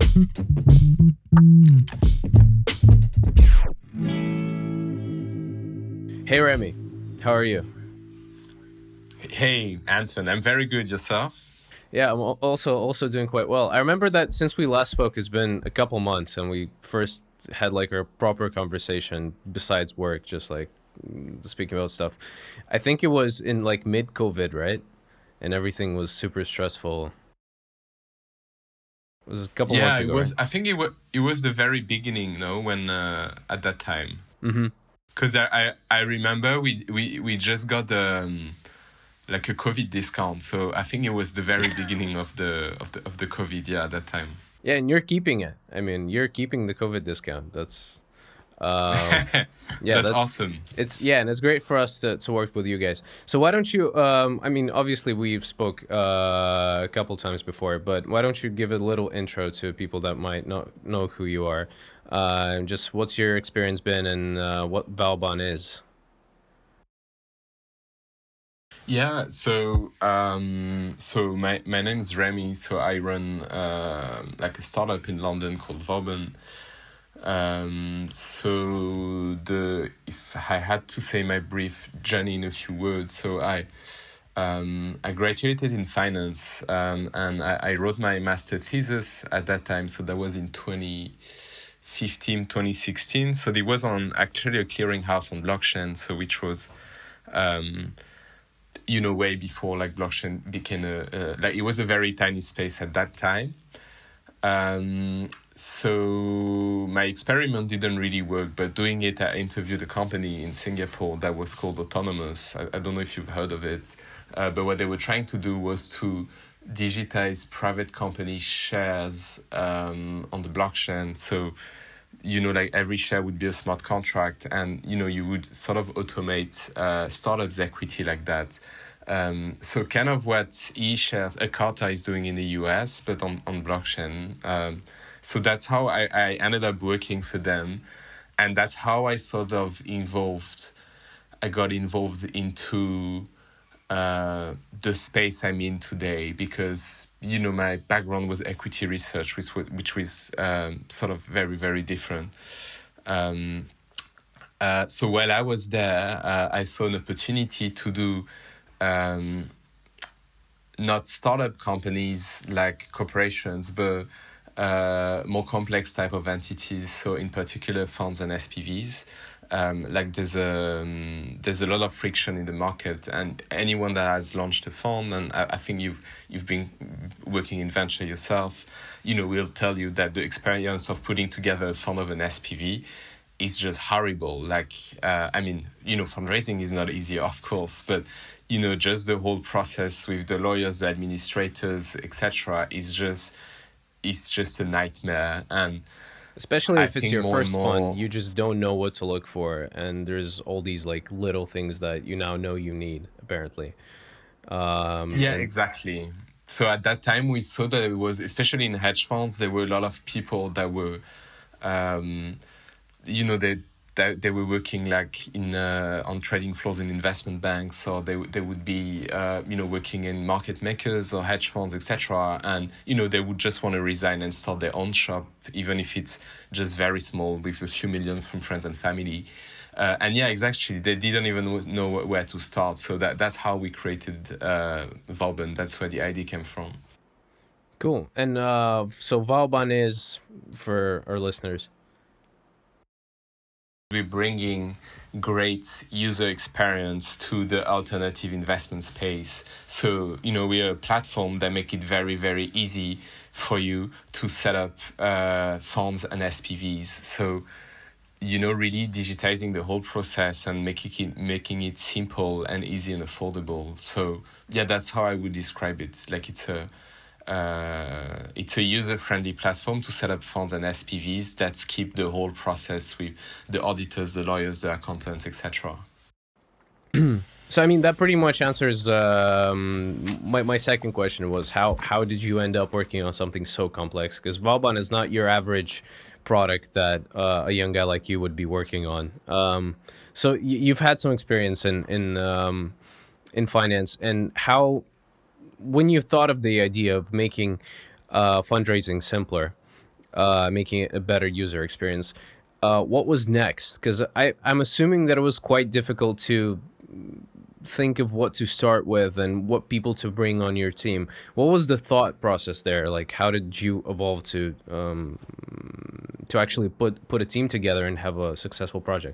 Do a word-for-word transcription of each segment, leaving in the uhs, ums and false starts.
Hey Remy, how are you? Hey, Anton, I'm very good. Yourself? Yeah, I'm al- also also doing quite well. I remember that since we last spoke, it's been a couple months, and we first had like a proper conversation besides work, just like mm, speaking about stuff. I think it was in like mid COVID, right? And everything was super stressful. It was a couple months Yeah, it ago, right? was. I think it was. It was the very beginning, no, when uh, at that time, Mm-hmm. because I, I I remember we we we just got um, like a COVID discount, so I think it was the very beginning of the of the of the COVID. Yeah, at that time. Yeah, and you're keeping it. I mean, you're keeping the COVID discount. That's um, yeah, That's that awesome. it's yeah, and it's great for us to, to work with you guys. So why don't you? Um, I mean, obviously we've spoke uh, a couple times before, but why don't you give a little intro to people that might not know who you are? Uh, just what's your experience been and uh, what Valbon is? Yeah, so um, so my my name is Remy. So I run uh, like a startup in London called Vauban. Um, so the if I had to say my brief journey in a few words, so I um, I graduated in finance, um, and I, I wrote my master thesis at that time. So that was in twenty fifteen, twenty sixteen. So it was on actually a clearinghouse on blockchain. So which was um, you know way before like blockchain became a, a like it was a very tiny space at that time. Um, so my experiment didn't really work, but doing it, I interviewed a company in Singapore that was called Autonomous. I, I don't know if you've heard of it, uh, but what they were trying to do was to digitize private company shares um, on the blockchain. So, you know, like every share would be a smart contract, and you know, you would sort of automate uh, startups' equity like that. Um, so kind of what eShares, Akata is doing in the U S, but on, on blockchain. Um, so that's how I, I ended up working for them. And that's how I sort of involved, I got involved into uh, the space I'm in today because, you know, my background was equity research, which was, which was um, sort of very, very different. Um, uh, so while I was there, uh, I saw an opportunity to do um, not startup companies like corporations, but uh, more complex type of entities. So in particular, funds and S P Vs. Um, like there's a um, there's a lot of friction in the market, and anyone that has launched a fund, and I, I think you've you've been working in venture yourself, you know, will tell you that the experience of putting together a fund of an S P V is just horrible. Like, uh, I mean, you know, fundraising is not easy, of course, but you know, just the whole process with the lawyers, the administrators, et cetera, is just is just a nightmare. And Especially I if it's think your more and first fund, more, you just don't know what to look for, and there's all these like little things that you now know you need, apparently. Um, yeah, and exactly. So at that time, we saw that it was, especially in hedge funds, there were a lot of people that were um, you know they they, they were working like in uh, on trading floors in investment banks, or they they would be uh, you know working in market makers or hedge funds, et cetera. And you know they would just want to resign and start their own shop, even if it's just very small with a few millions from friends and family. Uh, and yeah, exactly. They didn't even know where to start. So that that's how we created uh, Valben. That's where the idea came from. cool. And uh, so Valban is for our listeners. We're bringing great user experience to the alternative investment space. So, you know, we're a platform that make it very, very easy for you to set up uh, funds and S P Vs. So, you know, really digitizing the whole process and making it making it simple and easy and affordable. So, yeah, that's how I would describe it. Like it's a uh, it's a user-friendly platform to set up funds and S P Vs that skip the whole process with the auditors, the lawyers, the accountants, et cetera. So I mean that pretty much answers um, my my second question was how how did you end up working on something so complex? Because Valban is not your average product that uh, a young guy like you would be working on. Um, so y- you've had some experience in in um, in finance, and how when you thought of the idea of making uh, fundraising simpler, uh, making it a better user experience. Uh, what was next? Because I I'm assuming that it was quite difficult to think of what to start with and what people to bring on your team. What was the thought process there? Like, how did you evolve to um, to actually put put a team together and have a successful project?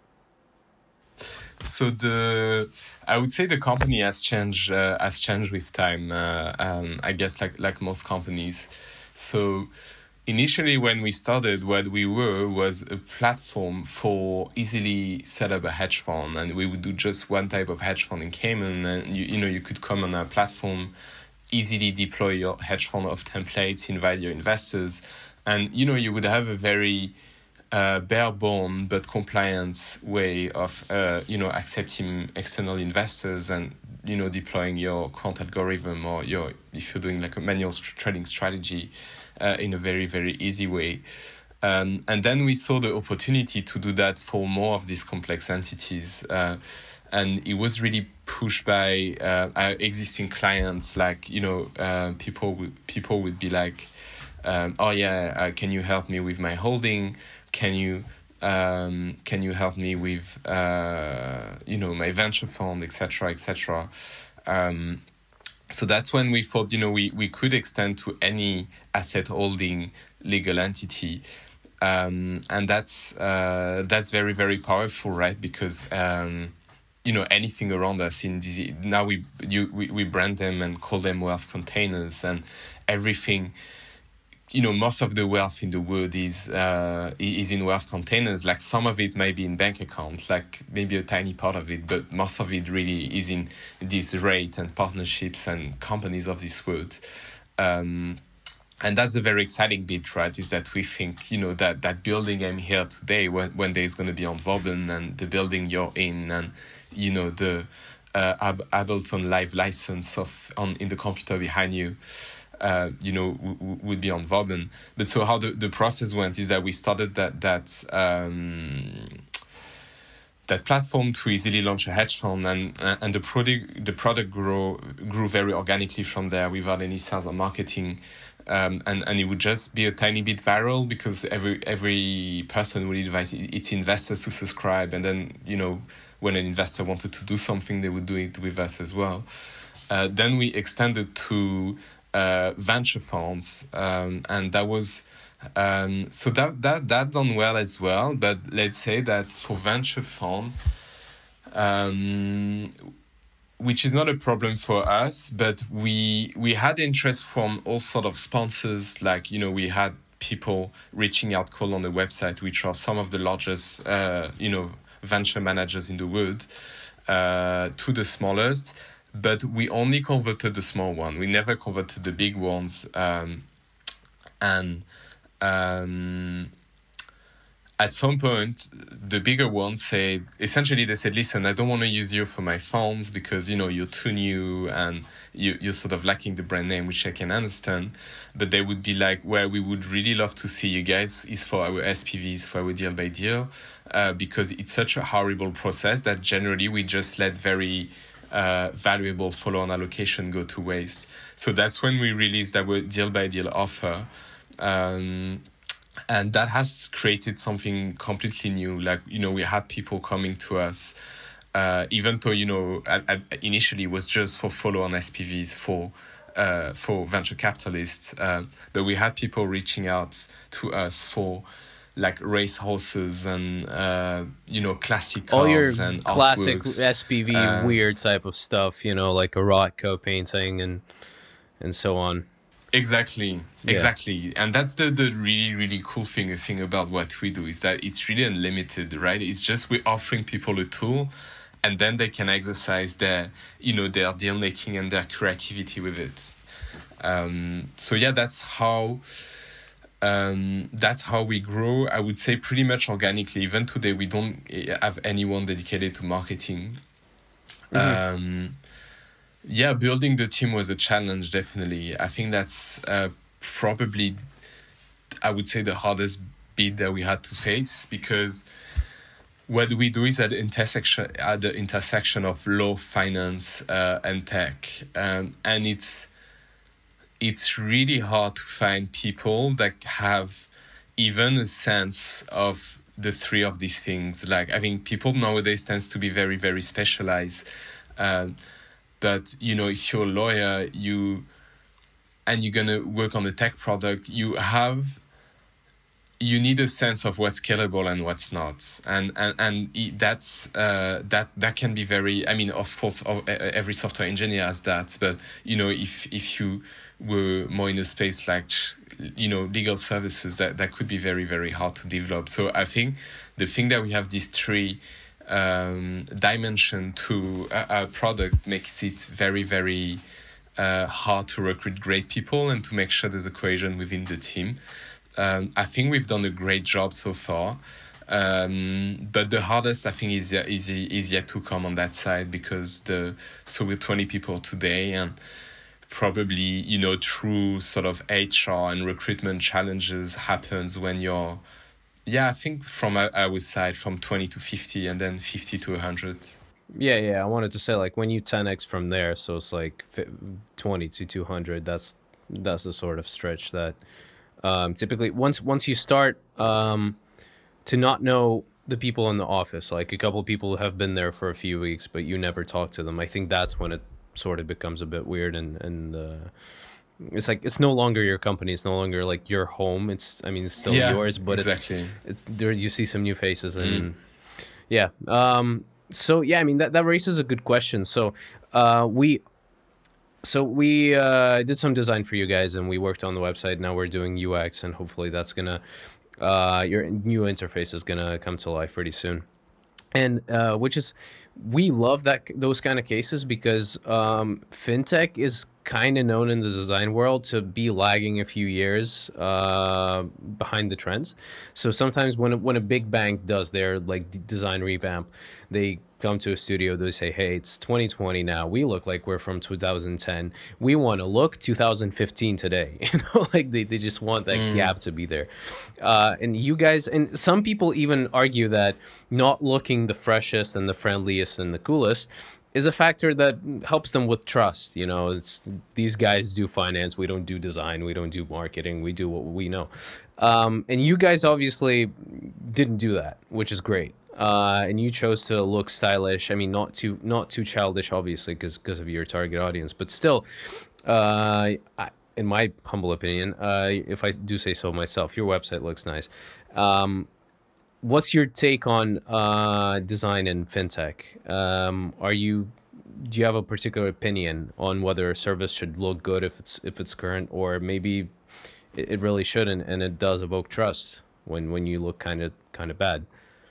So the I would say the company has changed uh, has changed with time. Uh, um, I guess like like most companies. So initially, when we started, what we were was a platform for easily set up a hedge fund, and we would do just one type of hedge fund in Cayman, and you you know you could come on our platform, easily deploy your hedge fund of templates, invite your investors, and you know you would have a very uh, bare bone but compliant way of uh, you know accepting external investors and you know deploying your quant algorithm or your if you're doing like a manual st- trading strategy uh, in a very very easy way. Um, and then we saw the opportunity to do that for more of these complex entities. Uh, and it was really pushed by uh, our existing clients. Like, you know, uh, people, would, people would be like, um, oh yeah, uh, can you help me with my holding? Can you um, can you help me with, uh, you know, my venture fund, et cetera, et cetera. Um, so that's when we thought, you know, we, we could extend to any asset holding legal entity. Um, and that's uh, that's very, very powerful, right? Because, um, you know, anything around us in this, now we, you, we, we brand them and call them wealth containers, and everything, you know, most of the wealth in the world is uh, is in wealth containers. Like some of it may be in bank accounts, like maybe a tiny part of it, but most of it really is in these rate and partnerships and companies of this world. Um, and that's a very exciting bit, right? Is that we think, you know, that, that building I'm here today, when, when there's going to be on Vauban, and the building you're in, and, you know, the uh, Ab- Ableton Live license of on in the computer behind you, Uh, you know, w- w- would be on Vauban. But so how the, the process went is that we started that that um, that platform to easily launch a hedge fund, and and the product the product grew grew very organically from there without any sales or marketing, um, and and it would just be a tiny bit viral because every every person would invite its investors to subscribe, and then you know when an investor wanted to do something, they would do it with us as well. Uh, then we extended to Uh, venture funds, um, and that was um, so that that that done well as well. But let's say that for venture fund, um, which is not a problem for us, but we we had interest from all sort of sponsors. Like you know, we had people reaching out, call on the website, which are some of the largest uh, you know venture managers in the world, uh, to the smallest. But we only converted the small one. We never converted the big ones. Um, and um, at some point, the bigger ones said, essentially they said, listen, I don't want to use you for my funds because, you know, you're too new and you, you're sort of lacking the brand name, which I can understand. But they would be like, well, we would really love to see you guys is for our S P Vs, for our deal by deal, uh, because it's such a horrible process that generally we just let very... Uh, valuable follow-on allocation go to waste. So that's when we released our deal-by-deal offer. Um, and that has created something completely new. Like, you know, we had people coming to us, uh, even though, you know, at, at initially it was just for follow-on S P Vs for uh, for venture capitalists. Uh, but we had people reaching out to us for like race horses and uh, you know classic cars, all your and classic artworks. S P V uh, weird type of stuff, you know, like a Rothko painting and and so on. Exactly, Yeah. exactly, and that's the the really really cool thing thing about what we do is that it's really unlimited, right? It's just we're offering people a tool, and then they can exercise their you know their deal making and their creativity with it. Um, so yeah, that's how. Um, that's how we grow. I would say pretty much organically. Even today, we don't have anyone dedicated to marketing. Mm-hmm. Um, yeah, building the team was a challenge, definitely. I think that's uh, probably, I would say, the hardest bit that we had to face, because what we do is at the intersection, at the intersection of law, finance, uh, and tech, um, and it's it's really hard to find people that have even a sense of the three of these things. Like, I think people nowadays tends to be very, very specialized. Um, but, you know, if you're a lawyer, you, and you're going to work on a tech product, you have, you need a sense of what's scalable and what's not. And, and, and that's, uh, that, that can be very, I mean, of course, every software engineer has that, but, you know, if, if you were more in a space like, you know, legal services, that, that could be very, very hard to develop. So I think the thing that we have these three um, dimension to a, a product makes it very, very uh, hard to recruit great people and to make sure there's a cohesion within the team. Um, I think we've done a great job so far. Um, but the hardest, I think, is, is, is yet to come on that side, because the, so we're twenty people today, and probably, you know, true sort of H R and recruitment challenges happens when you're, yeah, I think from our side, from twenty to fifty and then fifty to one hundred. Yeah, yeah. I wanted to say, like, when you ten X from there, so it's like twenty to two hundred, that's that's the sort of stretch that um, typically, once once you start um, to not know the people in the office, like a couple of people have been there for a few weeks, but you never talk to them, I think that's when it sort of becomes a bit weird, and and uh, it's like it's no longer your company, it's no longer like your home. It's, I mean, it's still yeah, yours, but exactly. it's, it's there. You see some new faces, and mm. yeah. Um, so yeah, I mean that that raises a good question. So uh, we, so we uh, did some design for you guys, and we worked on the website. Now we're doing U X, and hopefully that's gonna uh, your new interface is gonna come to life pretty soon. And uh, which is, we love that those kind of cases, because um, fintech is kind of known in the design world to be lagging a few years uh, behind the trends. So sometimes when when a big bank does their like design revamp, they come to a studio, they say, hey, it's twenty twenty now, we look like we're from two thousand ten, we want to look two thousand fifteen today. You know, like they, they just want that mm. gap to be there. Uh, and you guys, and some people even argue that not looking the freshest and the friendliest and the coolest is a factor that helps them with trust. You know, it's, these guys do finance, we don't do design, we don't do marketing, we do what we know. Um, and you guys obviously didn't do that, which is great. Uh, and you chose to look stylish. I mean, not too not too childish, obviously, because because of your target audience. But still, uh, I, in my humble opinion, uh, if I do say so myself, your website looks nice. Um, what's your take on uh, design in fintech? Um, are you do you have a particular opinion on whether a service should look good if it's if it's current, or maybe it, it really shouldn't, and it does evoke trust when when you look kind of kind of bad?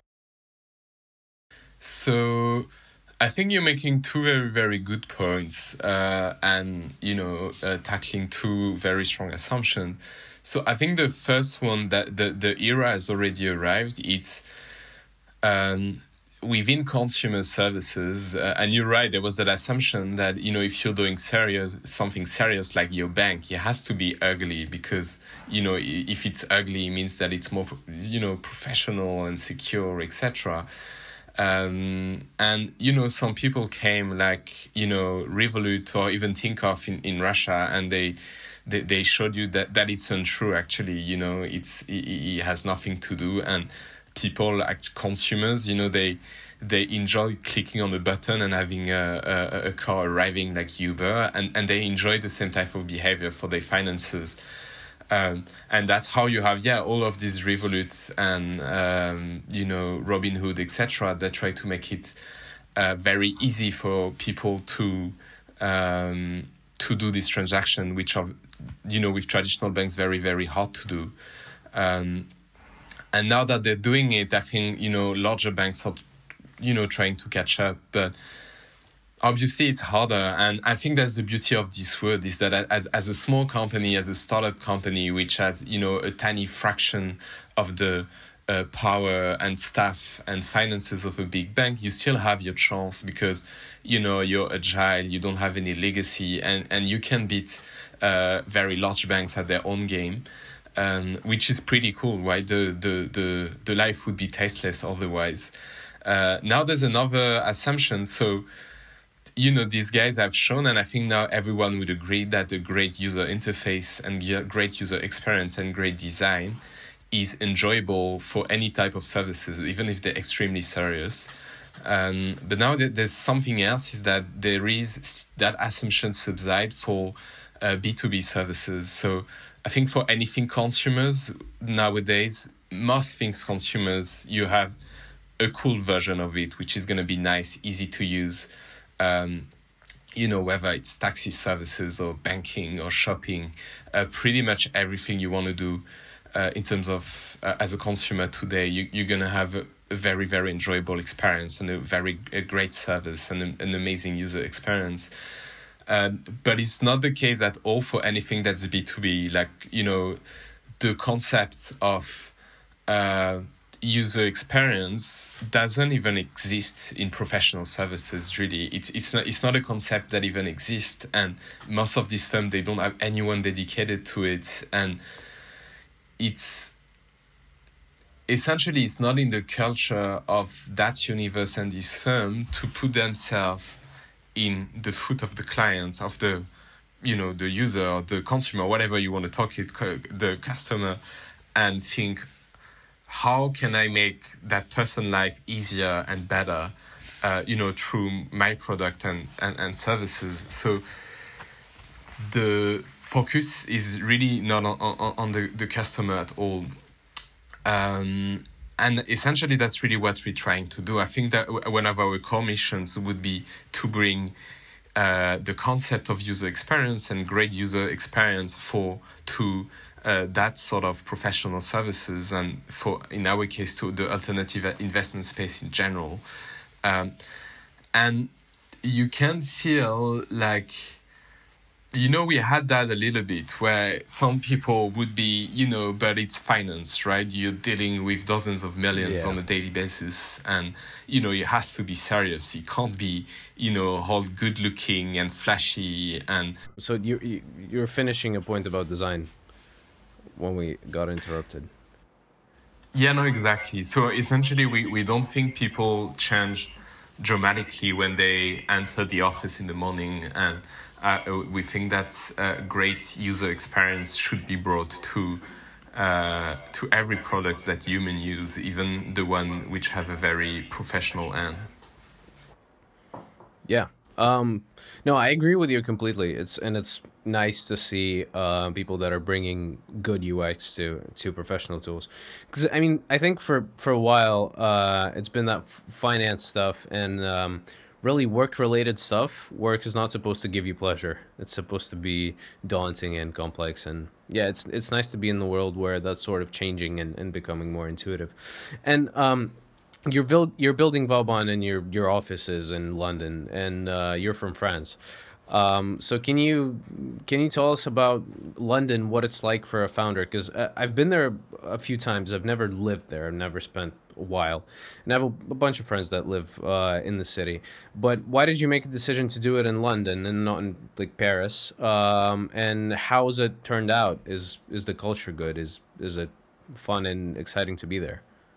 So I think you're making two very, very good points, uh, and, you know, uh, tackling two very strong assumptions. So I think the first one, that the, the era has already arrived. It's um, within consumer services, uh, and you're right, there was that assumption that, you know, if you're doing serious something serious like your bank, it has to be ugly, because, you know, if it's ugly, it means that it's more, you know, professional and secure, et cetera. Um, and, you know, some people came like, you know, Revolut or even Tinkoff in, in Russia, and they, they they showed you that, that it's untrue, actually. You know, it's it, it has nothing to do. And people, like consumers, you know, they they enjoy clicking on a button and having a, a, a car arriving like Uber, and, and they enjoy the same type of behavior for their finances. Um, and that's how you have, yeah, all of these Revolut and, um, you know, Robinhood, et cetera, that try to make it uh, very easy for people to um, to do this transaction, which are, you know, with traditional banks, very, very hard to do. Um, and now that they're doing it, I think, you know, larger banks are, you know, trying to catch up. But obviously, it's harder, and I think that's the beauty of this word, is that as, as a small company, as a startup company, which has, you know, a tiny fraction of the uh, power and staff and finances of a big bank, you still have your chance, because, you know, you're agile, you don't have any legacy, and, and you can beat uh, very large banks at their own game, um, which is pretty cool, right? The, the, the, the life would be tasteless otherwise. Uh, now there's another assumption. So you know, these guys have shown, and I think now everyone would agree that a great user interface and great user experience and great design is enjoyable for any type of services, even if they're extremely serious. Um, but now there's something else, is that there is that assumption subside for uh, B two B services. So I think for anything consumers nowadays, most things consumers, you have a cool version of it, which is going to be nice, easy to use. Um, you know, whether it's taxi services or banking or shopping, uh, pretty much everything you want to do uh, in terms of, uh, as a consumer today, you, you're going to have a, a very, very enjoyable experience and a very a great service and a, an amazing user experience. Um, but it's not the case at all for anything that's B two B. Like, you know, the concept of uh, user experience doesn't even exist in professional services, really. It's it's not it's not a concept that even exists, and most of these firms, they don't have anyone dedicated to it, and it's essentially it's not in the culture of that universe and this firm to put themselves in the foot of the client, of the, you know, the user or the consumer, whatever you want to talk it, the customer, and think, how can I make that person life easier and better, uh, you know, through my product and, and, and services. So the focus is really not on, on, on the, the customer at all. Um, and essentially that's really what we're trying to do. I think that one of our core missions would be to bring uh, the concept of user experience and great user experience for to Uh, that sort of professional services, and for, in our case, to the alternative investment space in general. Um, and you can feel like, you know, we had that a little bit where some people would be, you know, but it's finance, right? You're dealing with dozens of millions Yeah. on a daily basis, and, you know, it has to be serious. It can't be, you know, all good looking and flashy. And So you, you you're finishing a point about design when we got interrupted. Yeah, no, exactly. So essentially, we, we don't think people change dramatically when they enter the office in the morning. And uh, we think that uh, great user experience should be brought to uh, to every product that human use, even the one which have a very professional end. Yeah. Um, no, I agree with you completely. It's and it's nice to see uh, people that are bringing good U X to to professional tools. Because I mean, I think for for a while, uh, it's been that f- finance stuff and um, really work related stuff. Work is not supposed to give you pleasure. It's supposed to be daunting and complex. And yeah, it's it's nice to be in the world where that's sort of changing and, and becoming more intuitive. And um, you're build you're building Vauban in your your offices in London, and uh, you're from France. Um, so can you can you tell us about London, what it's like for a founder? Because I've been there a few times. I've never lived there. I've never spent a while, and I have a, a bunch of friends that live uh, in the city. But why did you make a decision to do it in London and not in like Paris? Um, and how has it turned out? Is is the culture good? Is is it fun and exciting to be there?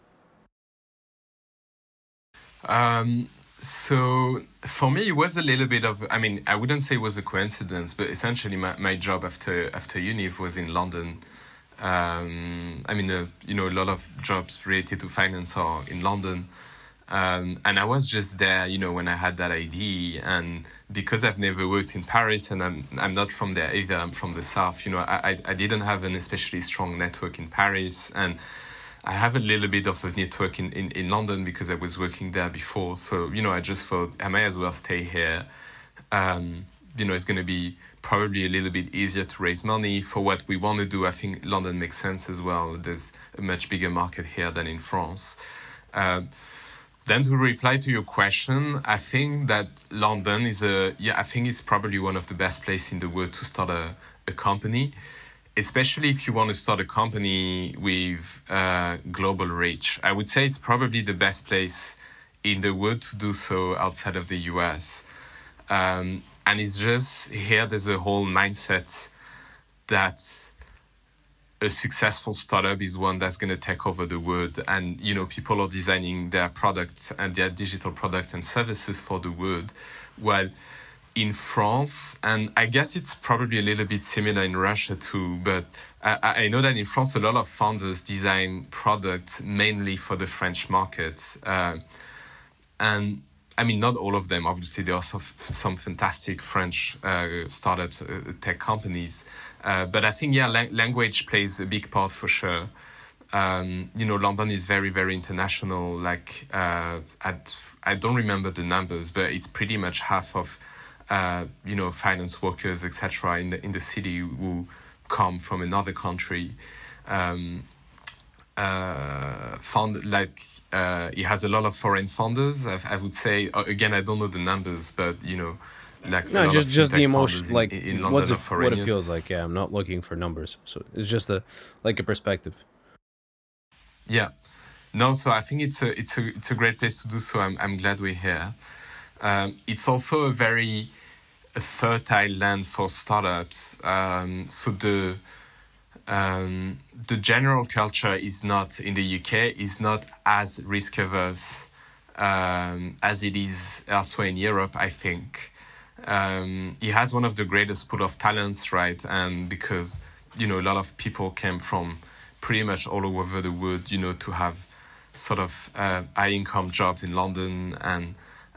Um, so for me, it was a little bit of, I mean, I wouldn't say it was a coincidence, but essentially my, my job after after uni was in London. Um, I mean, uh, you know, a lot of jobs related to finance are in London. Um, and I was just there, you know, when I had that idea. And because I've never worked in Paris and I'm I'm not from there either, I'm from the south, you know, I, I, I didn't have an especially strong network in Paris. And I have a little bit of a network in, in, in London because I was working there before. So, you know, I just thought I may as well stay here. Um, you know, it's going to be probably a little bit easier to raise money for what we want to do. I think London makes sense as well. There's a much bigger market here than in France. Um, then to reply to your question, I think that London is a, yeah, I think it's probably one of the best places in the world to start a, a company, especially if you want to start a company with uh, global reach. I would say it's probably the best place in the world to do so outside of the U S. Um, and it's just here there's a whole mindset that a successful startup is one that's going to take over the world, and you know people are designing their products and their digital products and services for the world. While in France, and I guess it's probably a little bit similar in Russia too, but I, I know that in France a lot of founders design products mainly for the French market, uh, and I mean, not all of them. Obviously, there are some, some fantastic French uh, startups, uh, tech companies. Uh, but I think, yeah, la- language plays a big part for sure. Um, you know, London is very, very international. Like, uh, at, I don't remember the numbers, but it's pretty much half of, uh, you know, finance workers, et cetera, in the in the city who come from another country. Um, uh, found like uh, it has a lot of foreign founders. I, I would say uh, again, I don't know the numbers, but you know, like No, just just the emotion, in, like in, in what's it, what it feels like. Yeah, I'm not looking for numbers, so it's just a like a perspective. Yeah, no. So I think it's a it's a it's a great place to do so. I'm I'm glad we're here. Um, it's also a very a fertile land for startups. Um, so the Um, the general culture is not in the U K is not as risk averse um, as it is elsewhere in Europe. I think um, it has one of the greatest pool of talents, right? And because you know a lot of people came from pretty much all over the world, you know, to have sort of uh, high income jobs in London, and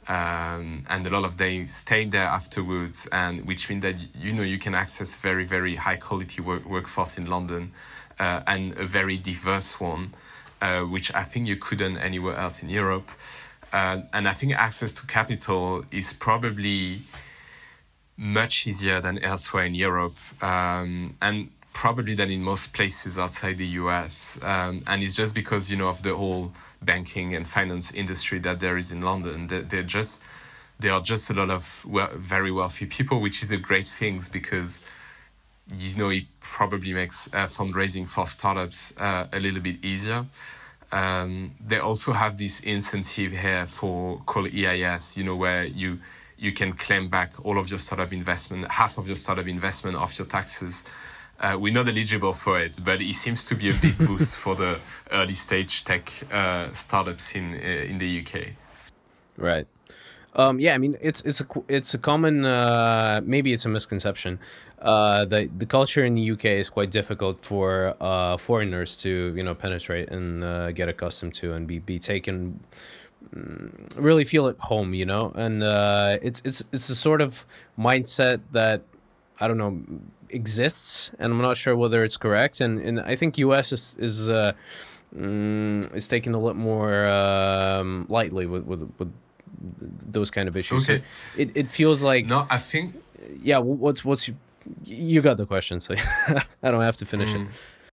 um, and a lot of them stayed there afterwards, and which means that you know you can access very very high quality work, workforce in London, uh, and a very diverse one, uh, which I think you couldn't anywhere else in Europe, uh, and I think access to capital is probably much easier than elsewhere in Europe, um, and probably than in most places outside the U S, um, and it's just because you know of the whole banking and finance industry that there is in London. They're, they're just there are just a lot of well, very wealthy people, which is a great thing because you know it probably makes uh, fundraising for startups uh, a little bit easier. Um, they also have this incentive here for called E I S, you know, where you you can claim back all of your startup investment, half of your startup investment off your taxes. Uh, we're not eligible for it, but it seems to be a big boost for the early stage tech uh, startups in uh, in the U K. Right. Um, yeah, I mean it's it's a it's a common uh, maybe it's a misconception. Uh, the the culture in the U K is quite difficult for uh, foreigners to you know penetrate and uh, get accustomed to and be be taken. Really feel at home, you know, and uh, it's it's it's a sort of mindset that I don't know exists, and I'm not sure whether it's correct. And and I think U S is is uh, mm, is taken a lot more um, lightly with, with with those kind of issues. Okay. So it it feels like no, I think yeah. What's what's you, you got the question, so I don't have to finish mm. it.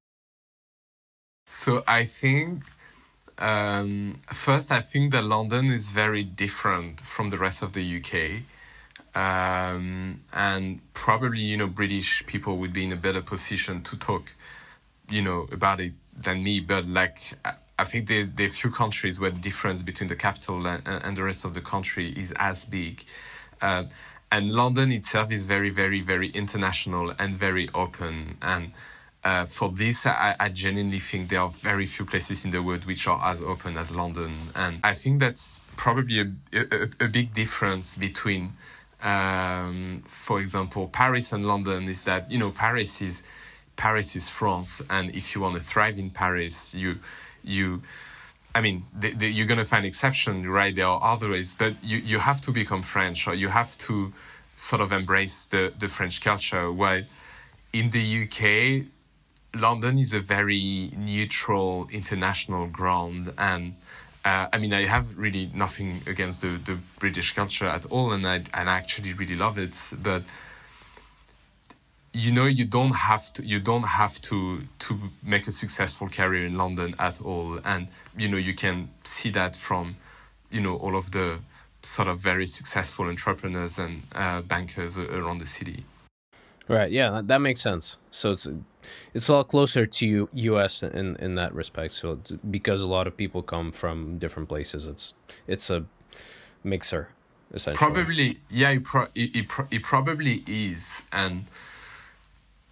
So I think. Um, first, I think that London is very different from the rest of the U K. Um, and probably, you know, British people would be in a better position to talk, you know, about it than me. But like, I think there, there are few countries where the difference between the capital and, and the rest of the country is as big. Uh, and London itself is very, very, very international and very open. And Uh, for this, I, I genuinely think there are very few places in the world which are as open as London. And I think that's probably a, a, a big difference between, um, for example, Paris and London is that, you know, Paris is Paris is France. And if you want to thrive in Paris, you, you I mean, the, the, you're going to find exceptions, right? There are other ways, but you, you have to become French, or you have to sort of embrace the, the French culture. While in the U K, London is a very neutral international ground, and uh, I mean I have really nothing against the, the British culture at all, and I and I actually really love it. But you know you don't have to you don't have to to make a successful career in London at all, and you know you can see that from you know all of the sort of very successful entrepreneurs and uh, bankers around the city. Right. Yeah, that, that makes sense. So it's it's a lot closer to U S in in that respect. So because a lot of people come from different places, it's it's a mixer essentially. Probably, yeah, it, pro- it, it, pro- it probably is, and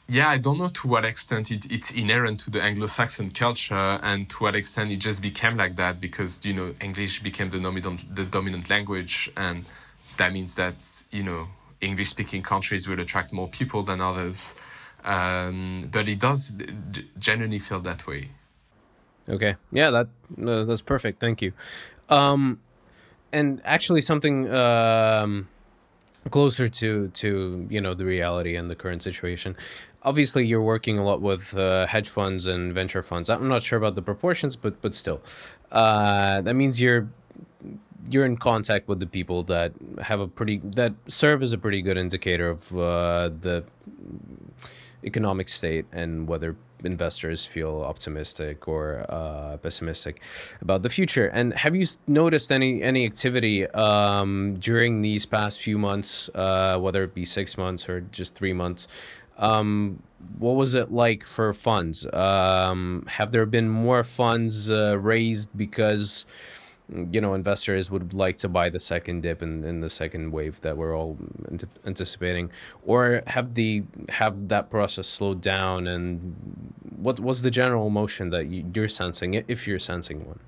yeah, I don't know to what extent it, it's inherent to the Anglo-Saxon culture and to what extent it just became like that because, you know, English became the dominant, the dominant language. And that means that, you know, English-speaking countries will attract more people than others. Um, but it does g- generally feel that way. Okay. Yeah, that uh, that's perfect. Thank you. Um, and actually, something um, closer to to you know the reality and the current situation. Obviously, you're working a lot with uh, hedge funds and venture funds. I'm not sure about the proportions, but but still, uh, that means you're you're in contact with the people that have a pretty that serve as a pretty good indicator of uh, the economic state and whether investors feel optimistic or uh, pessimistic about the future. And have you s- noticed any any activity um, during these past few months, uh, whether it be six months or just three months? Um, what was it like for funds? Um, have there been more funds uh, raised because you know investors would like to buy the second dip in, in the second wave that we're all ant- anticipating, or have the have that process slowed down? And what was the general motion that you, you're sensing, if you're sensing one?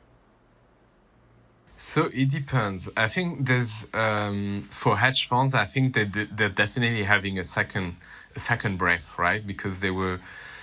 So it depends. I think there's um, for hedge funds. I think that they, they're definitely having a second a second breath, right? Because they were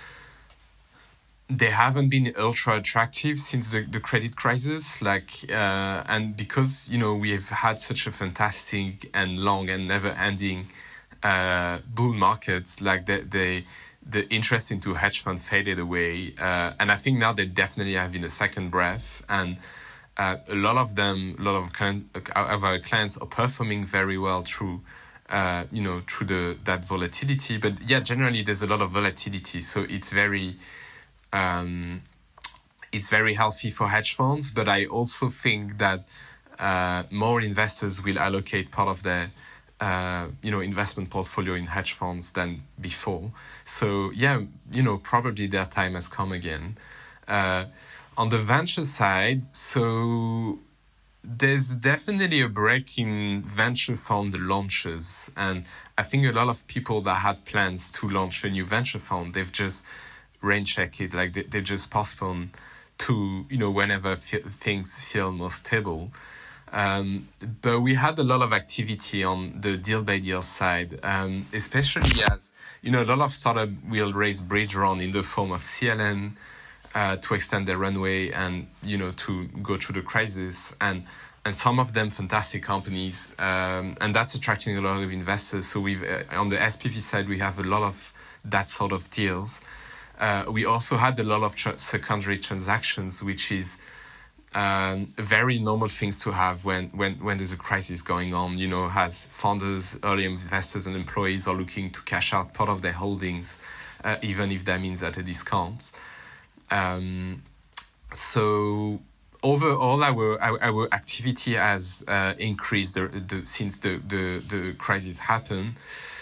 they haven't been ultra attractive since the, the credit crisis. Like uh, and because you know we have had such a fantastic and long and never ending uh, bull markets, like they, they the interest into hedge funds faded away. Uh, and I think now they definitely having a second breath and. Uh, a lot of them, a lot of, client, of our clients are performing very well through, uh, you know, through the that volatility. But yeah, generally there's a lot of volatility, so it's very, um, it's very healthy for hedge funds. But I also think that uh, more investors will allocate part of their, uh, you know, investment portfolio in hedge funds than before. So yeah, you know, probably their time has come again. Uh, On the venture side, so there's definitely a break in venture fund launches. And I think a lot of people that had plans to launch a new venture fund, they've just rain check it, like they, they just postpone to, you know, whenever f- things feel more stable. Um, but we had a lot of activity on the deal by deal side, um, especially as, you know, a lot of startups will raise bridge round in the form of C L N, Uh, to extend their runway and you know to go through the crisis and and some of them fantastic companies um, and that's attracting a lot of investors. So we've uh, on the S P V side we have a lot of that sort of deals. Uh, we also had a lot of tr- secondary transactions, which is um, very normal things to have when, when, when there's a crisis going on, you know, as founders, early investors and employees are looking to cash out part of their holdings, uh, even if that means at a discount. Um, so overall, our our, our activity has uh, increased the, the, since the, the, the crisis happened.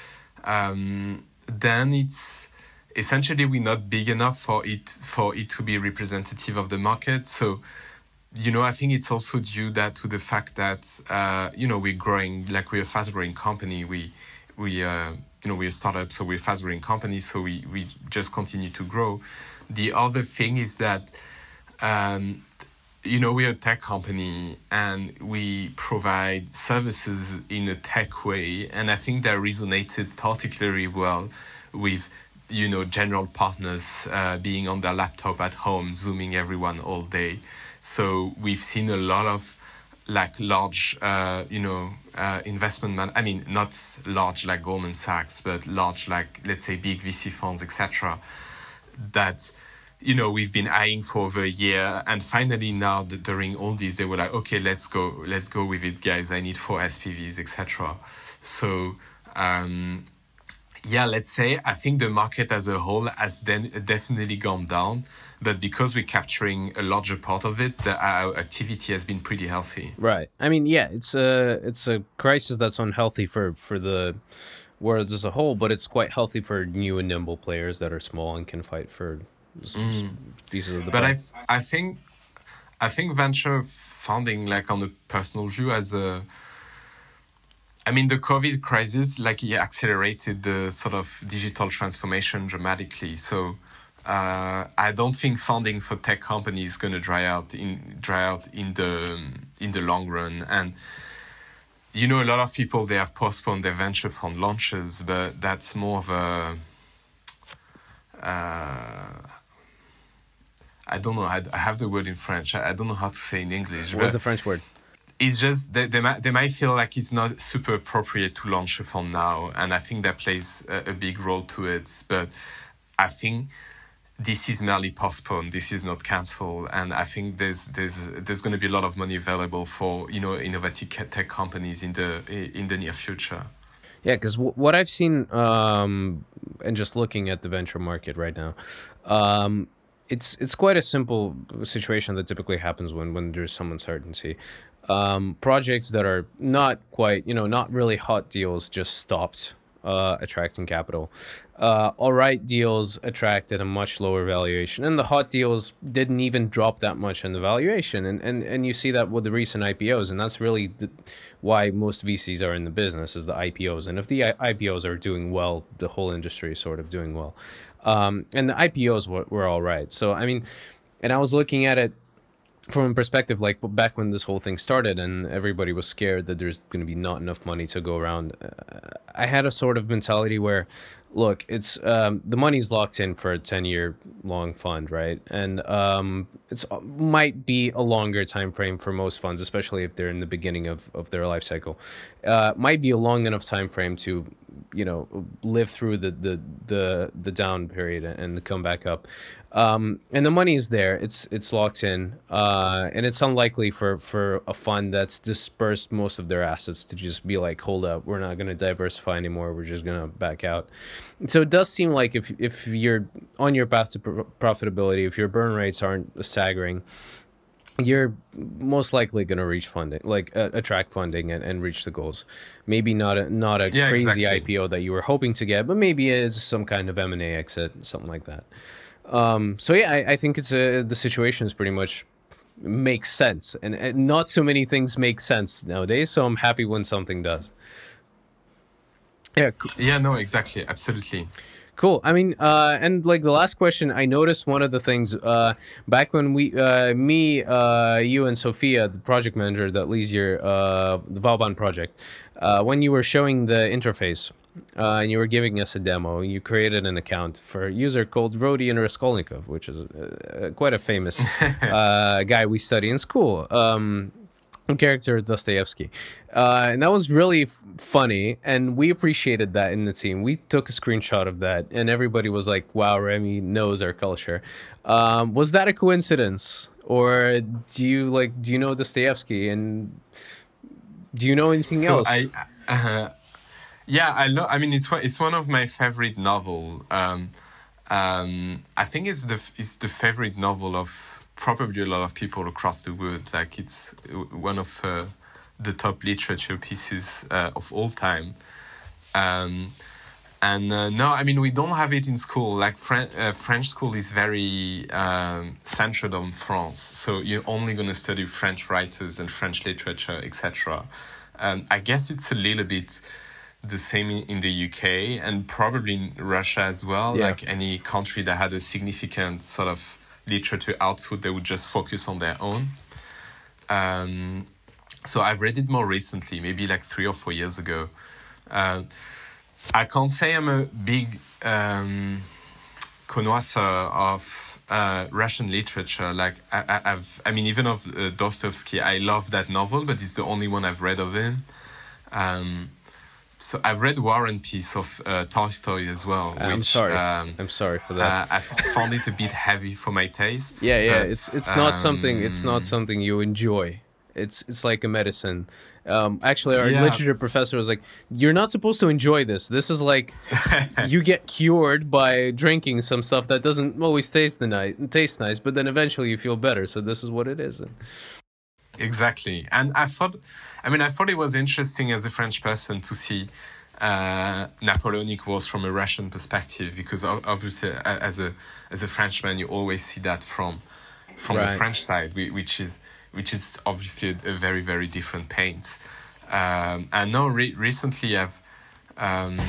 Um, then it's essentially we're not big enough for it for it to be representative of the market. So you know, I think it's also due that to the fact that uh, you know we're growing, like we're a fast growing company. We we uh, you know we're a startup, so we're a fast growing company. So we we just continue to grow. The other thing is that, um, you know, we're a tech company and we provide services in a tech way. And I think that resonated particularly well with, you know, general partners uh, being on their laptop at home, Zooming everyone all day. So we've seen a lot of like large, uh, you know, uh, investment man. I mean, not large like Goldman Sachs, but large like, let's say, big V C funds, et cetera that, you know, we've been eyeing for over a year. And finally now the, during all these, they were like, okay, let's go, let's go with it, guys. I need four S P Vs, et cetera. So, um, yeah, let's say, I think the market as a whole has then definitely gone down. But because we're capturing a larger part of it, the, our activity has been pretty healthy. Right. I mean, yeah, it's a it's a crisis that's unhealthy for for the world as a whole, but it's quite healthy for new and nimble players that are small and can fight for mm. pieces of the but pie. But I I think I think venture funding, like on a personal view, as a I mean, the COVID crisis, like, it accelerated the sort of digital transformation dramatically. So uh, I don't think funding for tech companies is going to dry out in dry out in the in the long run. And you know, a lot of people, they have postponed their venture fund launches, but that's more of a uh, I don't know. I, I have the word in French. I, I don't know how to say in English. What's the French word? It's just they, they might they might feel like it's not super appropriate to launch a fund now, and I think that plays a, a big role to it. But I think this is merely postponed. This is not cancelled, and I think there's there's there's going to be a lot of money available for, you know, innovative tech companies in the in the near future. Yeah, because w- what I've seen, um, and just looking at the venture market right now, um, it's it's quite a simple situation that typically happens when when there's some uncertainty. Um, projects that are not quite, you know, not really hot deals just stopped uh, attracting capital. Uh, all right deals attracted a much lower valuation, and the hot deals didn't even drop that much in the valuation. And and, and you see that with the recent I P Os, and that's really the, why most V Cs are in the business, is the I P Os. And if the I P Os are doing well, the whole industry is sort of doing well. Um, and the I P Os were, were all right. So, I mean, and I was looking at it from a perspective, like back when this whole thing started and everybody was scared that there's going to be not enough money to go around, uh, I had a sort of mentality where, look, it's um, the money's locked in for a ten year long fund, right? And um, it's might be a longer time frame for most funds, especially if they're in the beginning of, of their life cycle. Uh, might be a long enough time frame to, you know, live through the the the, the down period and come back up. Um, and the money is there. It's it's locked in, uh, and it's unlikely for, for a fund that's dispersed most of their assets to just be like, hold up, we're not going to diversify anymore. We're just going to back out. And so it does seem like if if you're on your path to pr- profitability, if your burn rates aren't staggering, you're most likely going to reach funding, like uh, attract funding and, and reach the goals. Maybe not a not a Yeah, crazy exactly. I P O that you were hoping to get, but maybe it's some kind of M and A exit, something like that. Um, so yeah, I, I think it's a, the situation is pretty much makes sense, and, and not so many things make sense nowadays. So I'm happy when something does. Yeah. Cool. Yeah, no, exactly, absolutely. Cool. I mean, uh, and like the last question, I noticed one of the things uh, back when we, uh, me, uh, you, and Sophia, the project manager that leads your uh, the Vauban project, uh, when you were showing the interface. Uh, and you were giving us a demo. You created an account for a user called Rodion Raskolnikov, which is uh, quite a famous uh, guy we study in school. Um, character Dostoevsky. Uh, and that was really f- funny, and we appreciated that in the team. We took a screenshot of that, and everybody was like, wow, Remy knows our culture. Um, was that a coincidence? Or do you like do you know Dostoevsky, and do you know anything so else? I, uh, Yeah, I love. I mean, it's one. It's one of my favorite novel. Um, um, I think it's the it's the favorite novel of probably a lot of people across the world. Like, it's one of uh, the top literature pieces uh, of all time. Um, and uh, no, I mean, we don't have it in school. Like, Fran- uh, French school is very um, centered on France, so you're only going to study French writers and French literature, et cetera. Um, I guess it's a little bit the same in, in the U K and probably in Russia as well. Yeah. Like any country that had a significant sort of literature output, they would just focus on their own. Um, so I've read it more recently, maybe like three or four years ago. Uh, I can't say I'm a big um, connoisseur of uh, Russian literature. Like I, I, I've, I mean, even of uh, Dostoevsky, I love that novel, but it's the only one I've read of him. Um, So I've read War and Peace of uh, Tolstoy as well. I'm which, sorry. Um, I'm sorry for that. Uh, I found it a bit heavy for my taste. Yeah, yeah. but, It's it's not um, something. It's not something you enjoy. It's it's like a medicine. Um, actually, our Yeah. literature professor was like, "You're not supposed to enjoy this. This is like you get cured by drinking some stuff that doesn't always taste the nice, taste nice, but then eventually you feel better. So this is what it is." Exactly. And I thought, I mean, I thought it was interesting as a French person to see uh, Napoleonic Wars from a Russian perspective, because ob- obviously, a- as a as a Frenchman, you always see that from from Right. the French side, whi- which is which is obviously a, a very very different paint. Um, and now re- recently I've, um,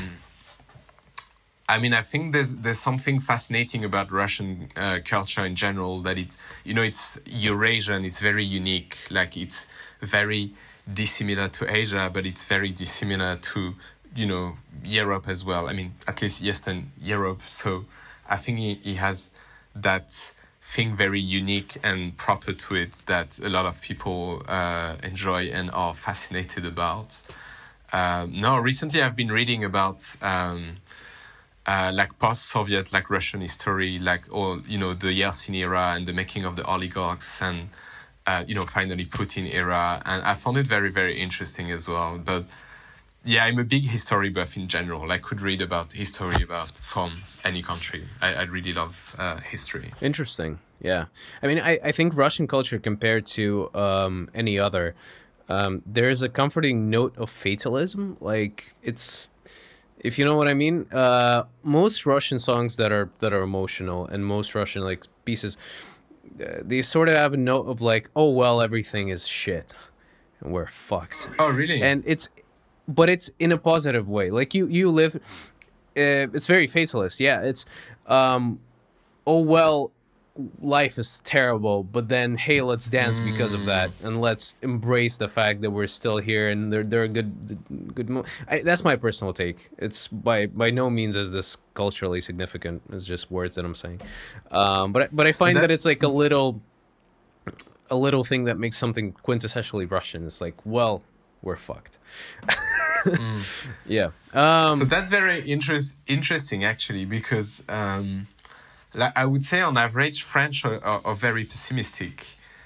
I mean, I think there's there's something fascinating about Russian uh, culture in general, that it's, you know, it's Eurasian, it's very unique. Like, it's very dissimilar to Asia, but it's very dissimilar to, you know, Europe as well. I mean, at least Eastern Europe. So I think he, he has that thing very unique and proper to it that a lot of people uh, enjoy and are fascinated about. Um, now, recently I've been reading about um, uh, like post-Soviet, like Russian history, like all, you know, the Yeltsin era and the making of the oligarchs, and uh, you know, finally Putin era, and I found it very, very interesting as well. But yeah, I'm a big history buff in general. I could read about history about from any country. I, I really love uh, history. Interesting. Yeah. I mean, I, I think Russian culture compared to um, any other, um, there's a comforting note of fatalism. Like, it's, if you know what I mean, uh, most Russian songs that are that are emotional, and most Russian like pieces, uh, they sort of have a note of like, oh, well, everything is shit and we're fucked. Oh, really? And it's, but it's in a positive way. Like, you, you live, uh, it's very fatalist. Yeah, it's, um, oh, well, life is terrible, but then, hey, let's dance mm. because of that, and let's embrace the fact that we're still here, and there, there are good, good. Mo- I, that's my personal take. It's by by no means is this culturally significant. It's just words that I'm saying. Um, but but I find but that it's like a little, a little thing that makes something quintessentially Russian. It's like, well, we're fucked. mm. Yeah. Um, so that's very interest, interesting, actually, because um, like I would say on average, French are, are, are very pessimistic.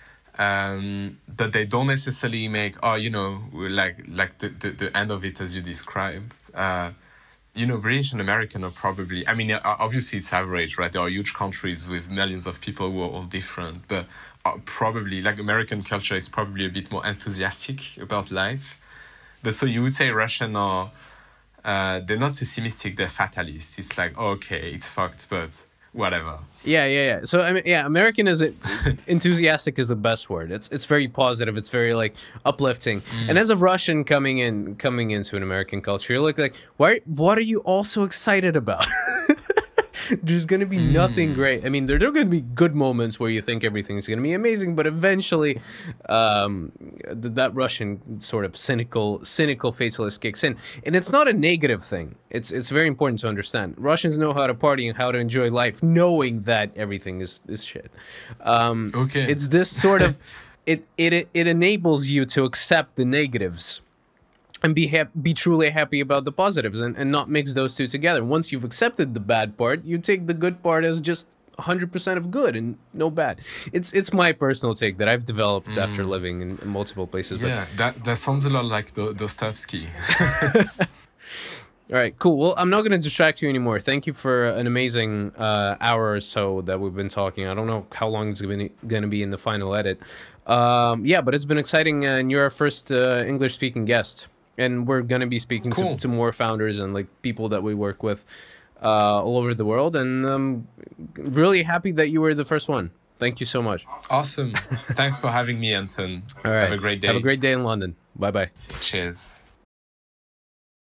Um, but they don't necessarily make, oh, you know, like like the, the, the end of it as you describe. Uh, you know, British and American are probably, I mean, obviously it's average, right? There are huge countries with millions of people who are all different, but are probably, like, American culture is probably a bit more enthusiastic about life. But so you would say Russian are, uh, they're not pessimistic, they're fatalist. It's like, oh, okay, it's fucked, but whatever. Yeah, yeah, yeah. So I mean, yeah, American is it, enthusiastic is the best word. It's it's very positive. It's very like uplifting. Mm. And as a Russian coming in coming into an American culture, you look like, why? What are you all so excited about? There's going to be mm. nothing great. I mean, there, there are going to be good moments where you think everything's going to be amazing, but eventually um, th- that Russian sort of cynical, cynical fatalist kicks in. And it's not a negative thing. It's it's very important to understand. Russians know how to party and how to enjoy life, knowing that everything is, is shit. Um, okay. It's this sort of, it, it, it enables you to accept the negatives and be ha- be truly happy about the positives, and, and not mix those two together. Once you've accepted the bad part, you take the good part as just one hundred percent of good and no bad. It's it's my personal take that I've developed mm. after living in, in multiple places. Yeah, but that, that sounds a lot like Do- Dostoevsky. All right, cool. Well, I'm not going to distract you anymore. Thank you for an amazing uh, hour or so that we've been talking. I don't know how long it's going to be in the final edit. Um, yeah, but it's been exciting, uh, and you're our first uh, English-speaking guest. And we're going to be speaking cool. to, to more founders and like people that we work with uh, all over the world. And I'm really happy that you were the first one. Thank you so much. Awesome. Thanks for having me, Anton. All right. Have a great day. Have a great day in London. Bye-bye. Cheers.